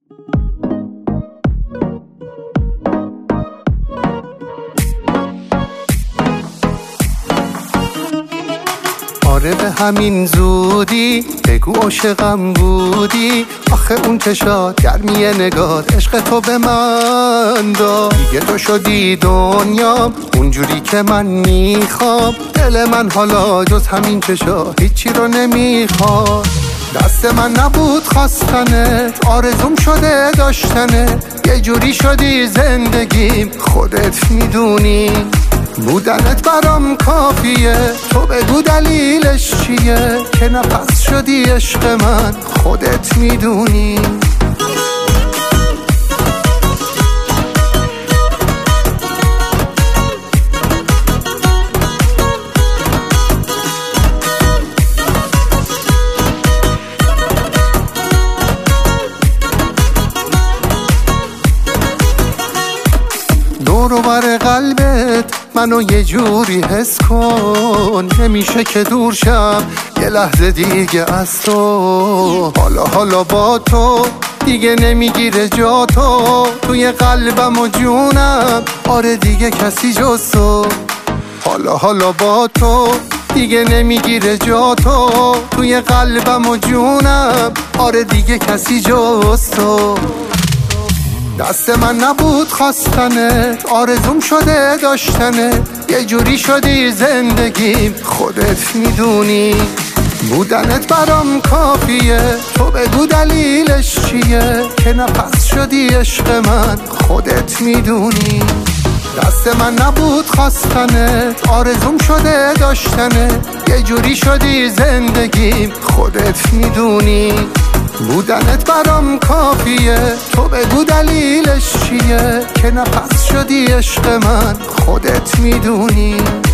آره به همین زودی بگو عاشقم بودی، آخه اون چشات گرمی نگات عشق تو به من داد. دیگه تو شدی دنیام اونجوری که من میخوام، دل من حالا جز همین چشا هیچی رو نمیخواد. دست من نبود خواستنه، آرزوم شده داشتنه، یه جوری شدی زندگیم خودت میدونی. بودنت برام کافیه، تو بگو دلیلش چیه، که نفس شدی عشق من خودت میدونی. دور و بر قلبت منو یه جوری حس کن، نمیشه که دور شم یه لحظه دیگه از تو. حالا با تو دیگه نمیگیره جا تو، توی قلبم و جونم آره دیگه کسی جز تو. حالا با تو دیگه نمیگیره جا تو، توی قلبم و جونم آره دیگه کسی جز تو. دست من نبود خواستنه، آرزوم شده داشتنه، یه جوری شدی زندگیم خودت میدونی. بودنت برام کافیه، تو بگو دلیلش چیه، که نفس شدی عشق من خودت میدونی. دست من نبود خواستنه، آرزوم شده داشتنه، یه جوری شدی زندگیم خودت میدونی. بودنت برام کافیه، تو بگو دلیلش چیه، که نفس شدی عشق من خودت میدونی.